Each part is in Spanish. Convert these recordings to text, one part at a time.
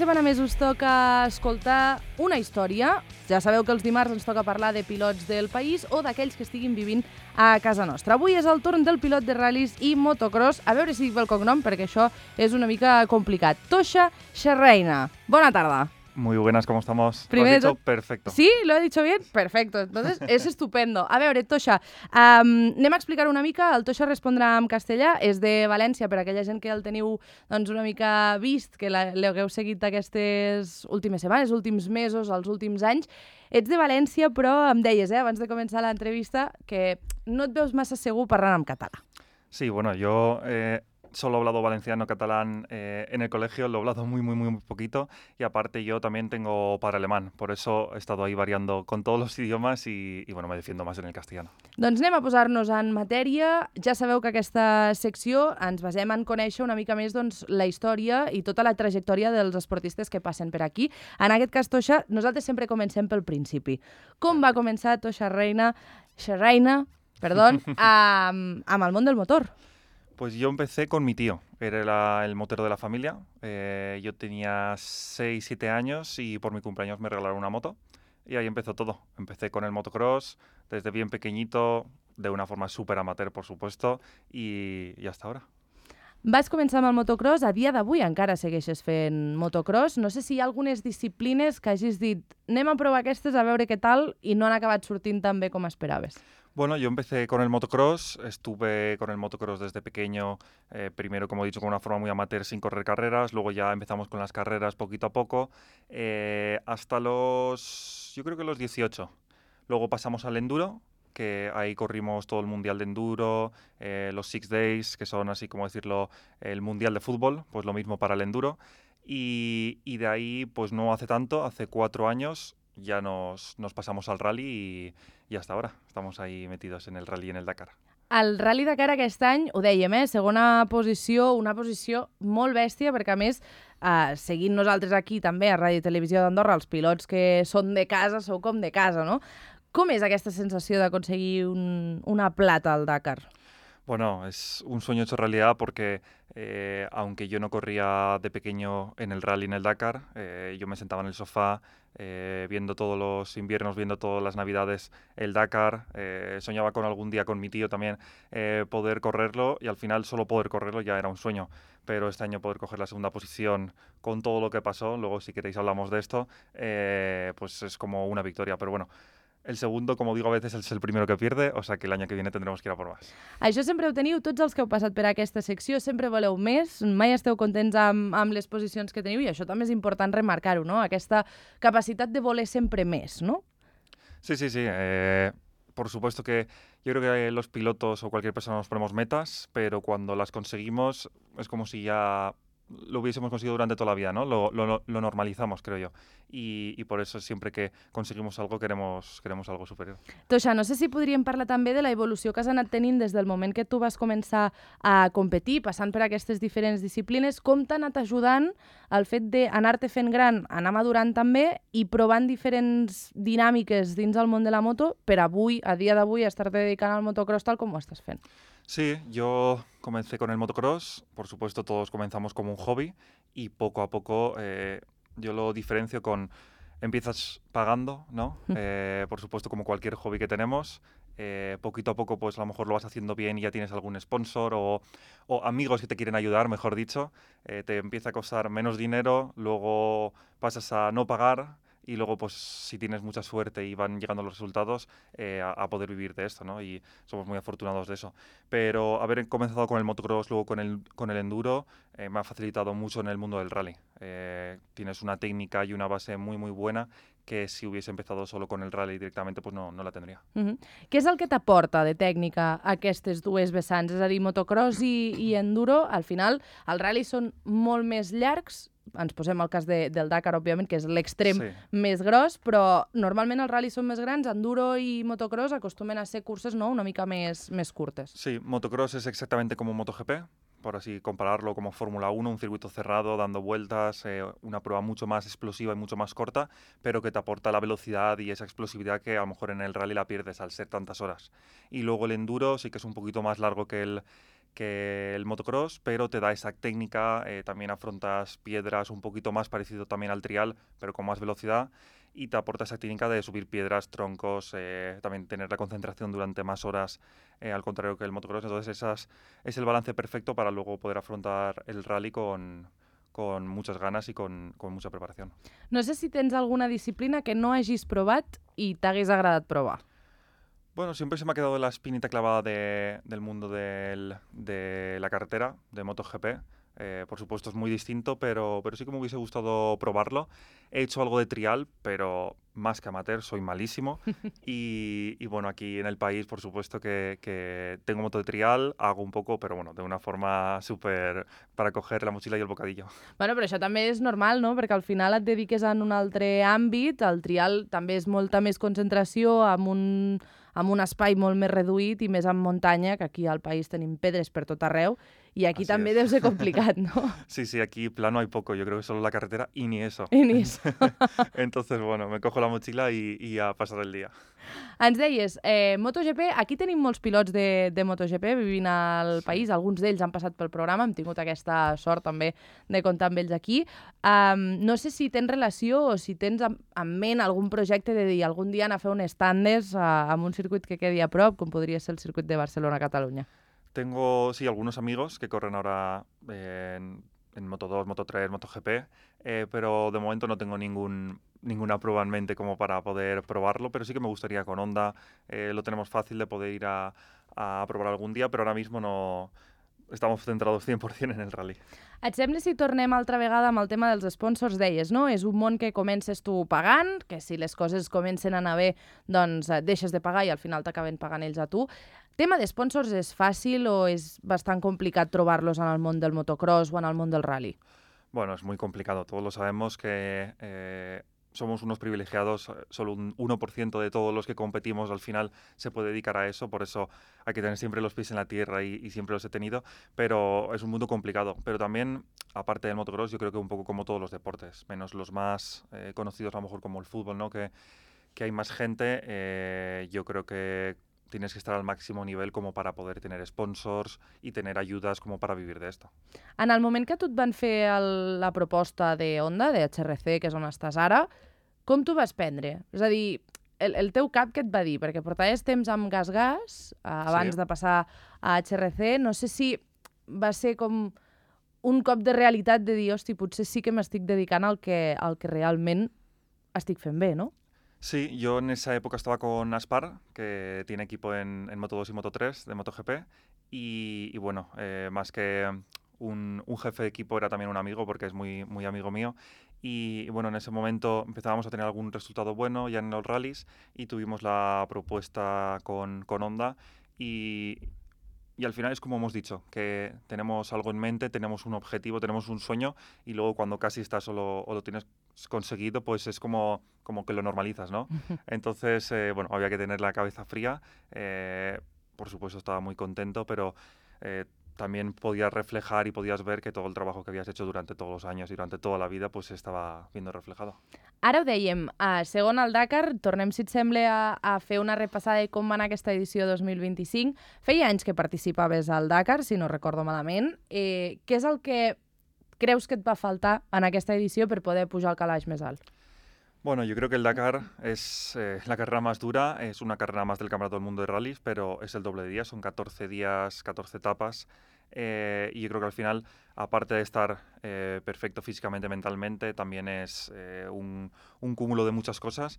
setmana més us toca escoltar una història. Ja sabeu que els dimarts ens toca parlar de pilots del país o d'aquells que estiguin vivint a casa nostra. Avui és el torn del pilot de ral·lis i motocross. A veure si dic bé el cognom, perquè això és una mica complicat. Tosha Sherreina. Bona tarda. Muy buenas, ¿cómo estamos? Primero ¿Lo has dicho? Perfecto. ¿Sí? ¿Lo he dicho bien? Perfecto. Entonces, és estupendo. A veure, Tosha, anem a explicar una mica. El Tosha respondrà en castellà. És de València, per aquella gent que el teniu doncs, una mica vist, que l'hagueu seguit aquestes últimes setmanes, últims mesos, els últims anys. Ets de València, però em deies, abans de començar l'entrevista, que no et veus massa segur parlant en català. Sí, bueno, yo solo he hablado valenciano, catalán en el colegio, lo he hablado muy poquito y aparte yo también tengo padre alemán, por eso he estado ahí variando con todos los idiomas y bueno, me defiendo más en el castellano. Doncs anem a posar-nos en matèria. Ja sabeu que aquesta secció ens basem en conèixer una mica més doncs, la història i tota la trajectòria dels esportistes que passen per aquí. En aquest cas, Tosha, nosaltres sempre comencem pel principi. Com va començar Tosha Sherreina, amb el món del motor? Pues yo empecé con mi tío, era el motero de la familia. Yo tenía 6, 7 años y por mi cumpleaños me regalaron una moto. Y ahí empezó todo. Empecé con el motocross desde bien pequeñito, de una forma súper amateur, por supuesto, y hasta ahora. Vas començar amb el motocross, a dia d'avui encara segueixes fent motocross. No sé si hi ha algunes disciplines que hagis dit anem a provar aquestes a veure què tal i no han acabat sortint tan bé com esperaves. Bueno, yo empecé con el motocross, estuve con el motocross desde pequeño, primero, como he dicho, con una forma muy amateur sin correr carreras, luego ya empezamos con las carreras poquito a poco, hasta yo creo que los 18. Luego pasamos al enduro, que ahí corrimos todo el mundial de enduro, los 6 days, que son así como decirlo, el mundial de fútbol, pues lo mismo para el enduro. Y de ahí, pues no hace tanto, hace 4 años, ya nos pasamos al rally y hasta ahora estamos ahí metidos en el rally y en el Dakar. El Rally Dakar aquest any, ho dèiem, segona posició, una posició molt bèstia, perquè a més, seguint nosaltres aquí també a Ràdio i Televisió d'Andorra, els pilots que són de casa, sou com de casa, no? Com és aquesta sensació d'aconseguir una plata al Dakar? Bueno, es un sueño hecho realidad porque aunque yo no corría de pequeño en el rally, en el Dakar, yo me sentaba en el sofá viendo todos los inviernos, viendo todas las navidades el Dakar, soñaba con algún día con mi tío también poder correrlo y al final solo poder correrlo ya era un sueño, pero este año poder coger la segunda posición con todo lo que pasó, luego si queréis hablamos de esto, pues es como una victoria, pero bueno. El segundo, como digo a veces, es el primero que pierde, o sea que el año que viene tendremos que ir a por más. Això sempre ho teniu, tots els que heu passat per aquesta secció, sempre voleu més, mai esteu contents amb les posicions que teniu i això també és important remarcar-ho, no? Aquesta capacitat de voler sempre més, no? Sí. Por supuesto que yo creo que los pilotos o cualquier persona nos ponemos metas, pero cuando las conseguimos es como si ya lo hubiésemos conseguido durante toda la vida, ¿no? Lo normalizamos, creo yo. Y por eso siempre que conseguimos algo queremos algo superior. Tosha, no sé si podríem parlar també de la evolució que has anat tenint des del moment que tu vas començar a competir, passant per aquestes diferents disciplines. Com t'ha anat ajudant el fet d'anar-te fent gran, anar madurant també i provant diferents dinàmiques dins del món de la moto per avui, a dia d'avui, estar-te dedicant al motocross tal com ho estàs fent? Sí, yo comencé con el motocross, por supuesto todos comenzamos como un hobby y poco a poco yo lo diferencio con empiezas pagando, ¿no? Por supuesto como cualquier hobby que tenemos, poquito a poco pues a lo mejor lo vas haciendo bien y ya tienes algún sponsor o amigos que te quieren ayudar, mejor dicho, te empieza a costar menos dinero, luego pasas a no pagar. Y luego, pues, si tienes mucha suerte y van llegando los resultados, a poder vivir de esto, ¿no? Y somos muy afortunados de eso. Pero haber comenzado con el motocross, luego con el enduro, me ha facilitado mucho en el mundo del rally. Tienes una técnica y una base muy buena que si hubiese empezado solo con el rally directamente, pues no la tendría. Què és el que t'aporta de tècnica aquestes dues vessants? És a dir, motocross i enduro, al final, els ral·lis són molt més llargs, ens posem el cas del Dakar, òbviament, que és l'extrem més gros, però normalment els ral·lis són més grans, enduro i motocross acostumen a ser curses una mica més curtes. Sí, motocross es exactamente como MotoGP, por así compararlo como Fórmula 1, un circuito cerrado, dando vueltas, una prueba mucho más explosiva y mucho más corta, pero que te aporta la velocidad y esa explosividad que a lo mejor en el rally la pierdes al ser tantas horas. Y luego el enduro sí que es un poquito más largo que que el motocross, pero te da esa técnica, también afrontas piedras un poquito más parecido también al trial, pero con más velocidad, y te aporta esa técnica de subir piedras, troncos, también tener la concentración durante más horas, al contrario que el motocross. Entonces es el balance perfecto para luego poder afrontar el rally con muchas ganas y con mucha preparación. No sé si tens alguna disciplina que no hagis provat i t'hagués agradat provar. Bueno, siempre se me ha quedado la espinita clavada del mundo de la carretera, de MotoGP. Por supuesto es muy distinto, pero sí que me hubiese gustado probarlo. He hecho algo de trial, pero más que amateur, soy malísimo. Y bueno, aquí en el país, por supuesto que tengo moto de trial, hago un poco, pero bueno, de una forma súper para coger la mochila y el bocadillo. Bueno, però això també és normal, no? Perquè al final et dediques en un altre àmbit, el trial també és molta més concentració amb un espai molt més reduït i més en muntanya, que aquí al país tenim pedres per tot arreu, i aquí Así també es. deu ser complicat, no? Sí, aquí plano hay poco, yo creo que solo la carretera y ni eso. I ni això. Entonces, bueno, me cojo la mochila y a pasar el día. Ens deies, MotoGP, aquí tenim molts pilots de MotoGP vivint al país, alguns d'ells han passat pel programa, hem tingut aquesta sort també de comptar amb ells aquí. No sé si tens relació o si tens en ment algun projecte de dir algun dia anar a fer un standes amb un circuit que quedi a prop, com podria ser el circuit de Barcelona-Catalunya. Tengo, sí, algunos amigos que corren ahora en Moto2, Moto3, MotoGP, pero de momento no tengo ninguna prueba en mente como para poder probarlo, pero sí que me gustaría con Honda. Lo tenemos fácil de poder ir a probar algún día, pero ahora mismo no estamos centrados 100% en el rally. Et sembla si tornem altra vegada amb el tema dels sponsors? Deies, no? És un món que comences tu pagant, que si les coses comencen a anar bé, doncs deixes de pagar i al final t'acaben pagant ells a tu. Tema de sponsors és fàcil o és bastant complicat trobar-los en el món del motocross o en el món del rally? Bueno, es muy complicado. Todos lo sabemos que somos unos privilegiados. Solo un 1% de todos los que competimos al final se puede dedicar a eso. Por eso hay que tener siempre los pies en la tierra y siempre los he tenido. Pero es un mundo complicado. Pero también, aparte del motocross, yo creo que un poco como todos los deportes, menos los más conocidos a lo mejor como el fútbol, ¿no? Que hay más gente. Yo creo que tienes que estar al máximo nivel como para poder tener sponsors i tener ayudas como para vivir de esto. En el moment que tu et van fer la proposta de Honda, de HRC, que és on estàs ara, com t'ho vas prendre? És a dir, el teu cap què et va dir? Perquè portaves temps amb Gas abans de passar a HRC. No sé si va ser com un cop de realitat de dir, hosti, potser sí que m'estic dedicant al que realment estic fent bé, no? Sí, yo en esa época estaba con Aspar, que tiene equipo en Moto2 y Moto3 de MotoGP, y bueno, más que un jefe de equipo era también un amigo, porque es muy, muy amigo mío, y bueno, en ese momento empezábamos a tener algún resultado bueno ya en los rallies, y tuvimos la propuesta con Honda, y al final es como hemos dicho, que tenemos algo en mente, tenemos un objetivo, tenemos un sueño, y luego cuando casi estás solo o lo tienes conseguido, pues es como que lo normalizas, ¿no? Entonces, bueno, había que tener la cabeza fría. Por supuesto estaba muy contento, pero también podías reflejar y podías ver que todo el trabajo que habías hecho durante todos los años y durante toda la vida, pues se estaba viendo reflejado. Ara ho dèiem, segon al Dakar, tornem, si et sembla, a fer una repassada de com va anar aquesta edició 2025. Feia anys que participaves al Dakar, si no recordo malament. Què és el que creus que et va faltar en aquesta edició per poder pujar al calaix més alt? Bueno, yo creo que el Dakar es la carrera más dura, es una carrera más del Campeonato del Mundo de Rallys, pero es el doble de días, son 14 días, 14 etapas, y yo creo que al final, aparte de estar perfecto físicamente, mentalmente, también es un cúmulo de muchas cosas,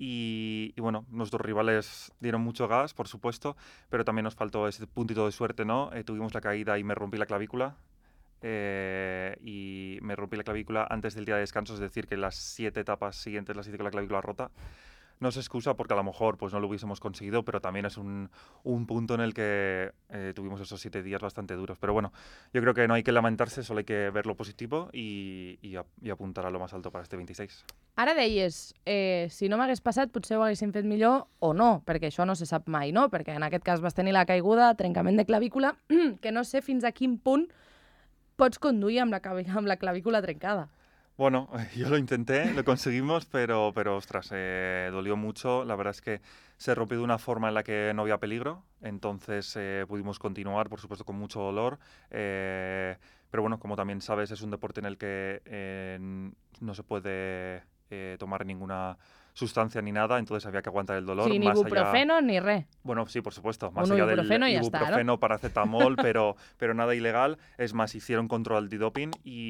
y bueno, nuestros rivales dieron mucho gas, por supuesto, pero también nos faltó ese puntito de suerte, ¿no? Tuvimos la caída y me rompí la clavícula. Y me rompí la clavícula antes del día de descanso, es decir, que las 7 etapas siguientes las hice con la clavícula rota. No se excusa porque a lo mejor pues no lo hubiésemos conseguido, pero también es un punto en el que tuvimos esos 7 días bastante duros. Pero bueno, yo creo que no hay que lamentarse, solo hay que ver lo positivo y apuntar a lo más alto para este 26. Ara deies, si no m'hagués passat potser ho haguéssim fet millor o no, perquè això no se sap mai, no? Perquè en aquest cas vas tenir la caiguda, trencament de clavícula, que no sé fins a quin punt pots conduir amb la clavícula trencada. Bueno, yo lo intenté, lo conseguimos, pero ostras, dolió mucho. La verdad es que se rompió de una forma en la que no había peligro, entonces pudimos continuar, por supuesto, con mucho dolor. Pero bueno, como también sabes, es un deporte en el que no se puede tomar ninguna sustancia ni nada, entonces había que aguantar el dolor Sí, ni más allá. ibuprofeno ni res. Bueno, sí, por supuesto, más Un allá del ibuprofeno y ya está, ¿no? ibuprofeno, paracetamol, pero nada ilegal. Es más, hicieron control antidoping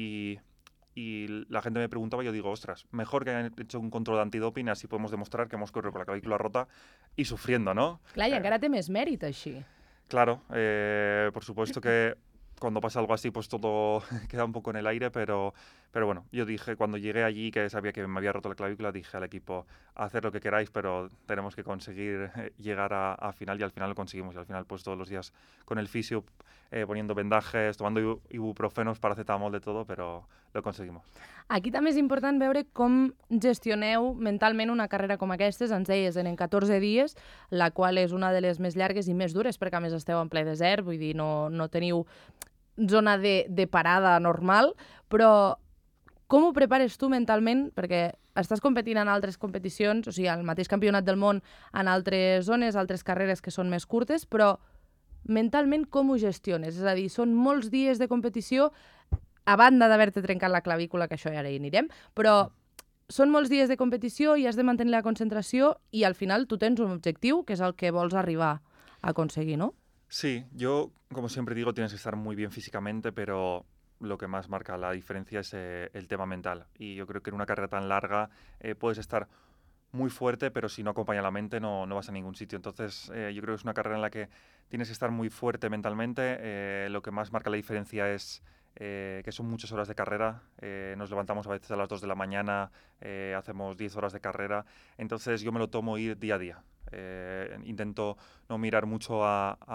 y la gente me preguntaba, yo digo, ostras, mejor que hayan hecho un control antidoping, así podemos demostrar que hemos corrido con la clavícula rota y sufriendo, ¿no? Clar, i encara té més mèrit, així. Claro, por supuesto que cuando pasa algo así, pues todo queda un poco en el aire, pero bueno, yo dije, cuando llegué allí, que sabía que me había roto la clavícula, dije al equipo, haced lo que queráis, pero tenemos que conseguir llegar a final, y al final lo conseguimos, y al final pues todos los días con el fisio, poniendo vendajes, tomando ibuprofenos, paracetamol, de todo, pero lo conseguimos. Aquí també és important veure com gestioneu mentalment una carrera com aquestes. Ens deies, en 14 dies, la qual és una de les més llargues i més dures, perquè a més esteu en ple desert, vull dir, no teniu zona de parada normal, però com ho prepares tu mentalment? Perquè estàs competint en altres competicions, o sigui, al mateix campionat del món, en altres zones, altres carreres que són més curtes, però mentalment com ho gestiones? És a dir, són molts dies de competició, a banda d'haver-te trencat la clavícula, que això ja hi anirem, però són molts dies de competició i has de mantenir la concentració i al final tu tens un objectiu que és el que vols arribar a aconseguir, ¿no? Sí, yo, como siempre digo, tienes que estar muy bien físicamente, pero lo que más marca la diferencia es el tema mental. Y yo creo que en una carrera tan larga puedes estar muy fuerte, pero si no acompaña la mente no vas a ningún sitio. Entonces, yo creo que es una carrera en la que tienes que estar muy fuerte mentalmente. Lo que más marca la diferencia es que son muchas horas de carrera. Nos levantamos a veces a las 2 de la mañana, hacemos 10 horas de carrera. Entonces, yo me lo tomo ir día a día. Intento no mirar mucho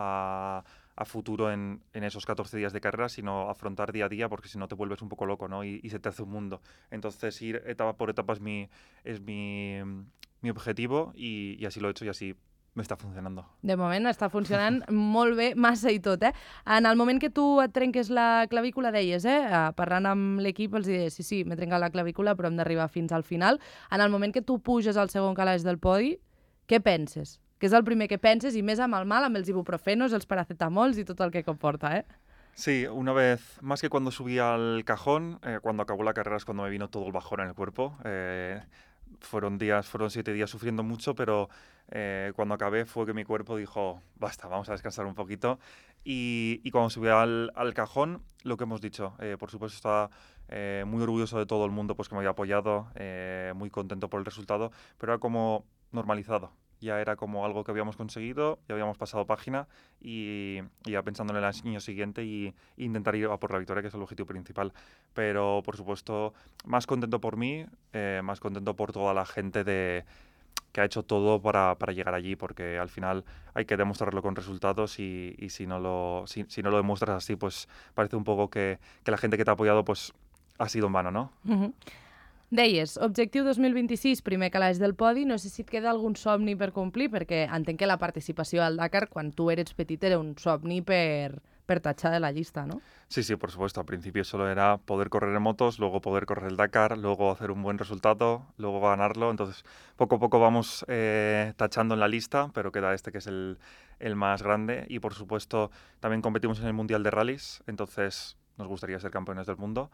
a futuro en esos 14 días de carrera, sino afrontar día a día, porque si no te vuelves un poco loco, ¿no? Y se te hace un mundo. Entonces, ir etapa por etapa es mi objetivo y así lo he hecho y así me està funcionando. De moment està funcionant molt bé, massa i tot, eh? En el moment que tu et trenques la clavícula, deies, parlant amb l'equip, els deies, sí, m'he trencat la clavícula, però hem d'arribar fins al final. En el moment que tu puges al segon calaix del podi, què penses? Què és el primer que penses? I més amb el mal, amb els ibuprofenos, els paracetamols i tot el que comporta, eh? Sí, una vez, más que cuando subí al cajón, cuando acabó la carrera es cuando me vino todo el bajón en el cuerpo. Fueron 7 días sufriendo mucho, pero cuando acabé fue que mi cuerpo dijo, basta, vamos a descansar un poquito. Y cuando subí al cajón, lo que hemos dicho, por supuesto estaba muy orgulloso de todo el mundo pues, que me había apoyado, muy contento por el resultado, pero era como normalizado. Ya era como algo que habíamos conseguido, ya habíamos pasado página y ya pensando en el año siguiente y intentar ir a por la victoria, que es el objetivo principal. Pero, por supuesto, más contento por mí, más contento por toda la gente que ha hecho todo para llegar allí, porque al final hay que demostrarlo con resultados y si no lo demuestras así, pues parece un poco que la gente que te ha apoyado pues ha sido en vano, ¿no? Deies, objectiu 2026, primer calaix del podi. No sé si et queda algun somni per complir, perquè entenc que la participació al Dakar, quan tu eres petit, era un somni per tachar de la llista, ¿no? Sí, por supuesto. Al principio solo era poder correr en motos, luego poder correr el Dakar, luego hacer un buen resultado, luego ganarlo. Entonces, poco a poco vamos tachando en la lista, pero queda este que es el más grande. Y, por supuesto, también competimos en el Mundial de Rallys, entonces nos gustaría ser campeones del mundo.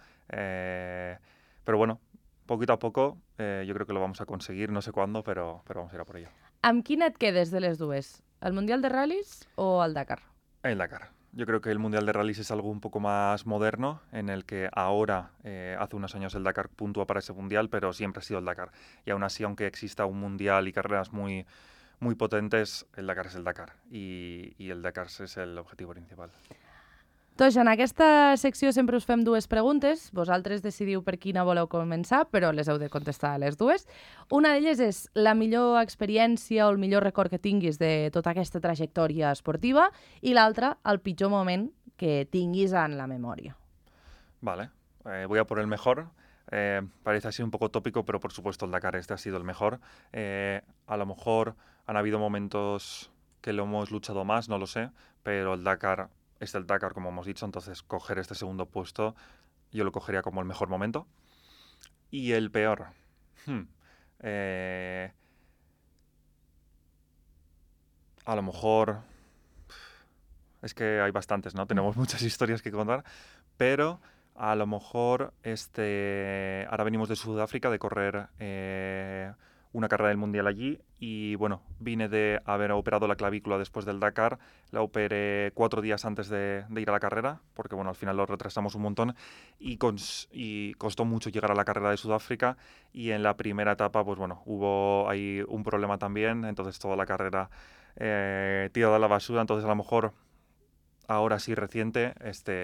Pero bueno, poquito a poco yo creo que lo vamos a conseguir, no sé cuándo, pero vamos a ir a por ello. Amb quina et quedes de les dues? El Mundial de Rallys o el Dakar? El Dakar. Yo creo que el Mundial de Rallys es algo un poco más moderno, en el que ahora, hace unos años el Dakar puntúa para ese Mundial, pero siempre ha sido el Dakar. Y aún así, aunque exista un Mundial y carreras muy, muy potentes, el Dakar es el Dakar. Y el Dakar es el objetivo principal. Doncs en aquesta secció sempre us fem dues preguntes. Vosaltres decidiu per quina voleu començar, però les heu de contestar a les dues. Una d'elles és la millor experiència o el millor record que tinguis de tota aquesta trajectòria esportiva i l'altra, el pitjor moment que tinguis en la memòria. Vale, voy a por el mejor. Parece así un poco tópico, pero por supuesto el Dakar este ha sido el mejor. A lo mejor han habido momentos que lo hemos luchado más, no lo sé, pero el Dakar es el Dakar, como hemos dicho, entonces coger este segundo puesto yo lo cogería como el mejor momento. Y el peor. A lo mejor... Es que hay bastantes, ¿no? Tenemos muchas historias que contar, pero a lo mejor ahora venimos de Sudáfrica de correr una carrera del Mundial allí y bueno, vine de haber operado la clavícula después del Dakar, la operé 4 días antes de ir a la carrera, porque bueno, al final lo retrasamos un montón y costó mucho llegar a la carrera de Sudáfrica y en la primera etapa, pues bueno, hubo ahí un problema también, entonces toda la carrera tirada a la basura, entonces a lo mejor ahora sí reciente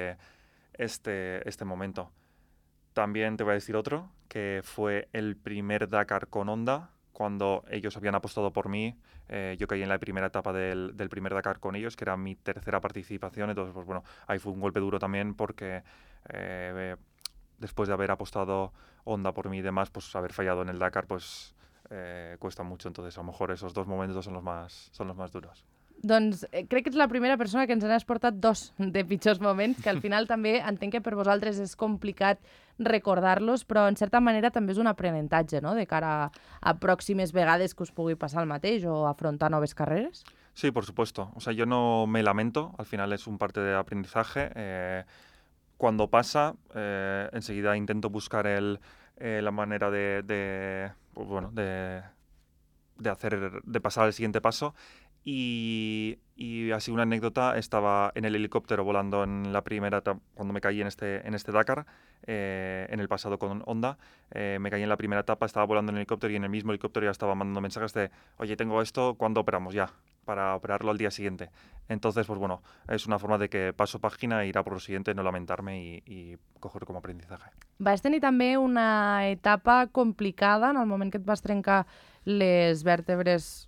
este momento. También te voy a decir otro, que fue el primer Dakar con Honda, cuando ellos habían apostado por mí. Yo caí en la primera etapa del primer Dakar con ellos, que era mi tercera participación, entonces pues bueno, ahí fue un golpe duro también porque después de haber apostado Honda por mí y demás, pues haber fallado en el Dakar pues cuesta mucho, entonces a lo mejor esos 2 momentos son los más duros. Doncs crec que ets la primera persona que ens n'has portat 2 de pitjors moments, que al final també entenc que per vosaltres és complicat recordar-los, però en certa manera també és un aprenentatge, no?, de cara a pròximes vegades que us pugui passar el mateix o afrontar noves carreres. Sí, por supuesto. O sea, yo no me lamento, al final es un parte de aprendizaje. Cuando pasa, enseguida intento buscar la manera pues bueno, de pasar al siguiente paso. Y así una anécdota, estaba en el helicóptero volando en la primera cuando me caí en este Dakar, en el pasado con Honda, me caí en la primera etapa, estaba volando en el helicóptero y en el mismo helicóptero ya estaba mandando mensajes de oye, tengo esto, ¿cuándo operamos ya? Para operarlo al día siguiente. Entonces, pues bueno, es una forma de que paso página, ir a por lo siguiente, no lamentarme y coger como aprendizaje. Vas tenir també una etapa complicada en el moment que et vas trencar les vèrtebres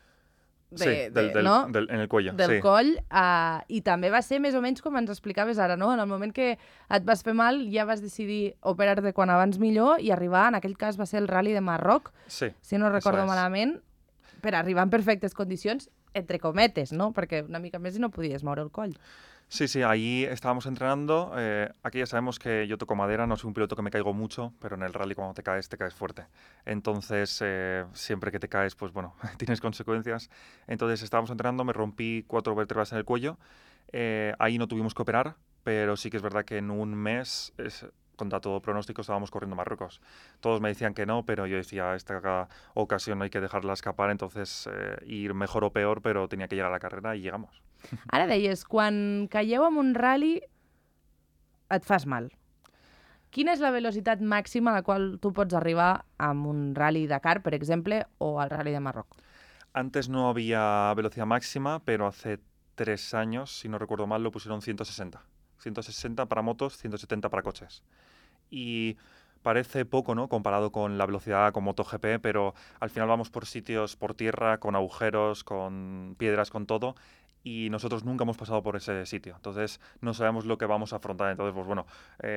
en el cuello. Del coll, i també va ser més o menys com ens explicaves ara, no? En el moment que et vas fer mal ja vas decidir operar-te quan abans millor i arribar, en aquell cas va ser el Rally de Marroc, si no recordo malament, per arribar en perfectes condicions, entre cometes, ¿no? Perquè una mica més i no podies moure el coll. Sí, ahí estábamos entrenando. Aquí ya sabemos que yo toco madera, no soy un piloto que me caigo mucho, pero en el rally cuando te caes fuerte. Entonces, siempre que te caes, pues bueno, tienes consecuencias. Entonces estábamos entrenando, me rompí 4 vértebras en el cuello. Ahí no tuvimos que operar, pero sí que es verdad que en un mes, contra todo pronóstico, estábamos corriendo a Marruecos. Todos me decían que no, pero yo decía, esta ocasión no hay que dejarla escapar, entonces ir mejor o peor, pero tenía que llegar a la carrera y llegamos. Ara deies, quan caieu en un rally et fas mal. Quina és la velocitat màxima a la qual tu pots arribar amb un rally Dakar, per exemple, o al rally de Marroc? Antes no había velocidad máxima, pero hace 3 años, si no recuerdo mal, lo pusieron 160. 160 para motos, 170 para coches. Y parece poco, ¿no?, comparado con la velocidad con MotoGP, pero al final vamos por sitios, por tierra, con agujeros, con piedras, con todo, y nosotros nunca hemos pasado por ese sitio. Entonces no sabemos lo que vamos a afrontar. Entonces, pues bueno,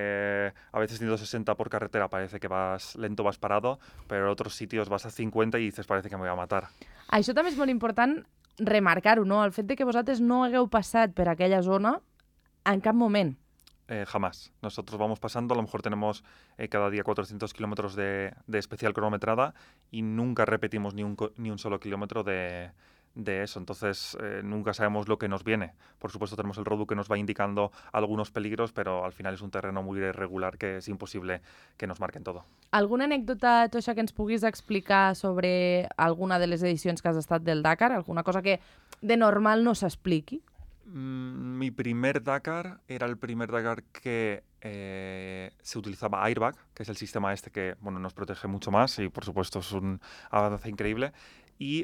a veces 160 por carretera parece que vas lento, vas parado, pero en otros sitios vas a 50 y dices, parece que me voy a matar. Això també és molt important remarcar-ho, no? El fet de que vosaltres no hagueu passat per aquella zona en cap moment. Jamás. Nosotros vamos pasando, a lo mejor tenemos cada día 400 kilómetros de especial cronometrada y nunca repetimos ni un solo kilómetro de eso. Entonces nunca sabemos lo que nos viene. Por supuesto tenemos el roadbook que nos va indicando algunos peligros, pero al final es un terreno muy irregular que es imposible que nos marquen todo. Alguna anècdota, Toixa, que ens puguis explicar sobre alguna de les edicions que has estat del Dakar? Alguna cosa que de normal no s'expliqui? Mi primer Dakar era el primer Dakar que se utilizaba airbag, que es el sistema este que bueno, nos protege mucho más y por supuesto es un avance increíble. Y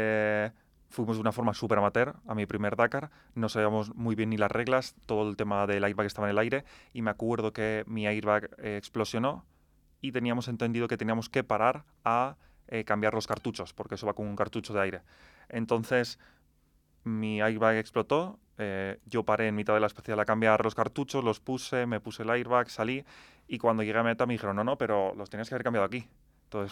fuimos de una forma súper amateur a mi primer Dakar, no sabíamos muy bien ni las reglas, todo el tema del airbag estaba en el aire y me acuerdo que mi airbag explosionó y teníamos entendido que teníamos que parar a cambiar los cartuchos, porque eso va con un cartucho de aire. Entonces mi airbag explotó, yo paré en mitad de la especial a cambiar los cartuchos, los puse, me puse el airbag, salí y cuando llegué a meta me dijeron, no, pero los tenías que haber cambiado aquí. Entonces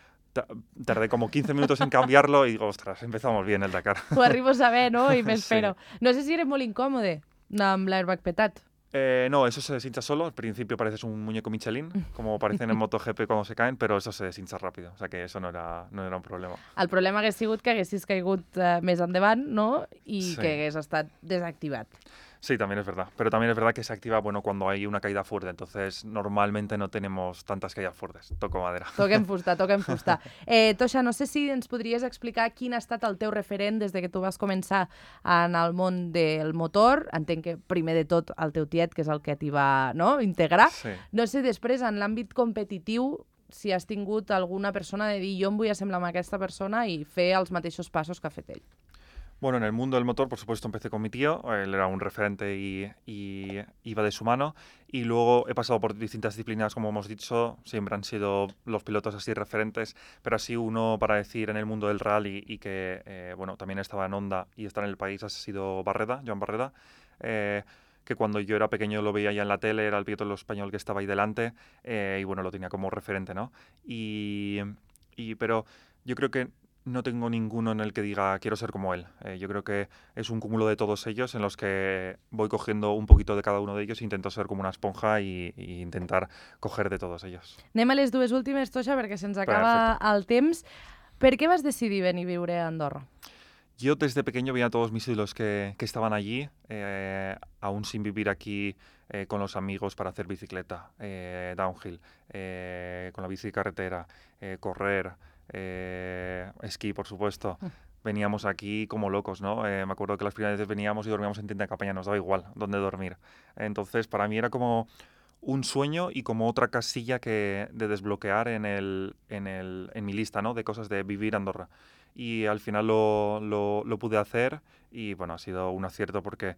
tardé como 15 minutos en cambiarlo y digo, ostras, empezamos bien el Dakar. Ho arribo a saber, no? I m'espero. Sí. No sé si era molt incòmode amb l'airbag petat. No, eso se deshincha solo. Al principio pareces un muñeco Michelin, como parecen en MotoGP cuando se caen, pero eso se deshincha rápido. O sea que eso no era un problema. El problema hagués sigut que haguessis caigut més endavant, no? I Sí. que hagués estat desactivat. Sí, también es verdad. Pero también es verdad que se activa, bueno, cuando hay una caída fuerte. Entonces, normalmente no tenemos tantas caídas fuertes. Toco madera. Toquem fusta, toquem fusta. Toixa, no sé si ens podries explicar quin ha estat el teu referent des de que tu vas començar en el món del motor. Entenc que, primer de tot, el teu tiet, que és el que t'hi va, no, integrar. Sí. No sé, després, en l'àmbit competitiu, si has tingut alguna persona de dir jo em vull assemblar amb aquesta persona i fer els mateixos passos que ha fet ell. Bueno, en el mundo del motor, por supuesto, empecé con mi tío. Él era un referente y iba de su mano. Y luego he pasado por distintas disciplinas, como hemos dicho. Siempre han sido los pilotos así referentes. Pero así uno para decir en el mundo del rally y que, bueno, también estaba en Honda y está en el país, ha sido Barreda, Joan Barreda. Que cuando yo era pequeño lo veía ya en la tele, era el piloto español que estaba ahí delante. Y bueno, lo tenía como referente, ¿no? Pero yo creo que no tengo ninguno en el que diga quiero ser como él. Yo creo que es un cúmulo de todos ellos en los que voy cogiendo un poquito de cada uno de ellos e intento ser como una esponja y intentar coger de todos ellos. Anem a les dues últimes, Toixa, perquè se'ns acaba el temps. Per què vas decidir venir a viure a Andorra? Yo desde pequeño veía a todos mis ídolos que estaban allí, aún sin vivir aquí con los amigos para hacer bicicleta, downhill, con la bici de carretera, correr, esquí, por supuesto. Veníamos aquí como locos, ¿no? Me acuerdo que las primeras veces veníamos y dormíamos en tienda de campaña, nos daba igual dónde dormir. Entonces, para mí era como un sueño y como otra casilla de desbloquear en mi lista, ¿no? De cosas de vivir Andorra. Y al final lo pude hacer y bueno, ha sido un acierto porque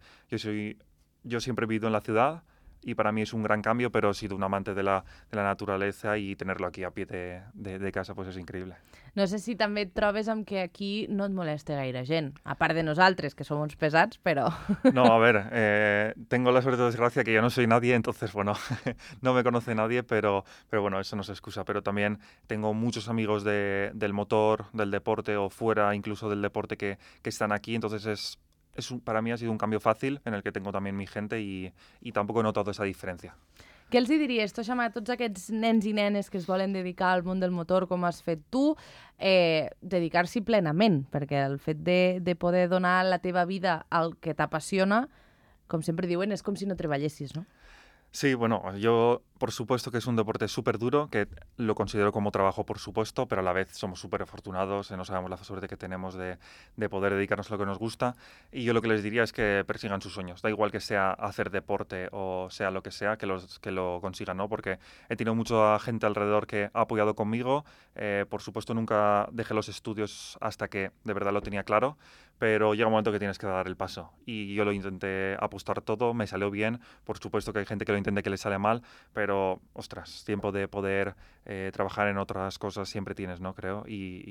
yo siempre he vivido en la ciudad y para mí es un gran cambio, pero he sido un amante de la naturaleza y tenerlo aquí a pie de casa pues es increíble. No sé si també et trobes amb que aquí no et molesta gaire gent, a part de nosaltres, que som uns pesats, però... No, a ver, tengo la suerte o desgracia que yo no soy nadie, entonces, bueno, no me conoce nadie, pero bueno, eso no es excusa. Pero también tengo muchos amigos del motor, del deporte o fuera incluso del deporte que están aquí, entonces para mí ha sido un cambio fácil en el que tengo también mi gente y tampoco he notado esa diferencia. Què els diries, Toixa, a tots aquests nens i nenes que es volen dedicar al món del motor com has fet tu, dedicar-s'hi plenament? Perquè el fet de poder donar la teva vida al que t'apassiona, com sempre diuen, és com si no treballessis, no? Sí, bueno, yo por supuesto que es un deporte súper duro, que lo considero como trabajo por supuesto, pero a la vez somos súper afortunados, no sabemos la suerte que tenemos de poder dedicarnos a lo que nos gusta. Y yo lo que les diría es que persigan sus sueños, da igual que sea hacer deporte o sea lo que sea, que lo consigan, ¿no? Porque he tenido mucha gente alrededor que ha apoyado conmigo, por supuesto nunca dejé los estudios hasta que de verdad lo tenía claro, pero llega un momento que tienes que dar el paso. Y yo lo intenté apostar todo, me salió bien, por supuesto que hay gente que lo intenta que le sale mal, pero, ostras, tiempo de poder trabajar en otras cosas siempre tienes, ¿no? Creo,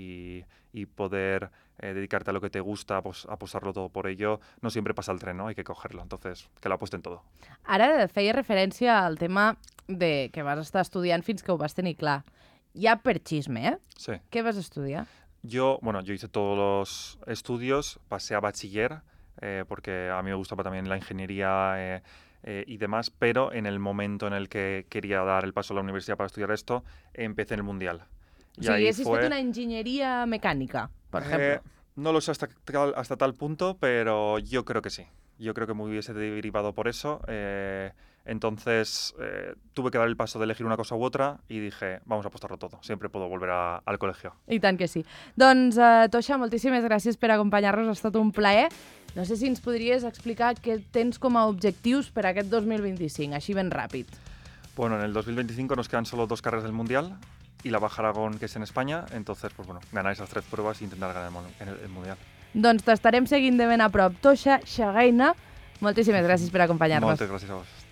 y poder dedicarte a lo que te gusta, pues, apostarlo todo por ello, no siempre pasa el tren, ¿no? Hay que cogerlo, entonces, que lo apuesten todo. Ara feia referència al tema de que vas estar estudiant fins que ho vas tenir clar. Ja per xisme, eh? Sí. Què vas estudiar? Yo hice todos los estudios, pasé a bachiller, porque a mí me gustaba también la ingeniería y demás, pero en el momento en el que quería dar el paso a la universidad para estudiar esto, empecé en el Mundial. O sigui, haguessis fet una enginyeria mecànica, per exemple. No lo sé hasta tal punto, pero yo creo que sí. Yo creo que me hubiese derivado por eso. Entonces tuve que dar el paso de elegir una cosa u otra y dije, vamos a apostarlo todo. Siempre puedo volver al colegio. I tant que sí. Doncs, Toixa, moltíssimes gràcies per acompanyar-nos. Ha estat un plaer. No sé si ens podries explicar què tens com a objectius per a aquest 2025, així ben ràpid. Bueno, en el 2025 nos quedan solo 2 carreras del Mundial y la Baja Aragón, que es en España. Entonces, pues bueno, ganar esas 3 pruebas e intentar ganar el Mundial. Doncs t'estarem seguint de ben a prop. Toixa Xagaina, moltíssimes gràcies per acompanyar-nos. Moltes gràcies a vos.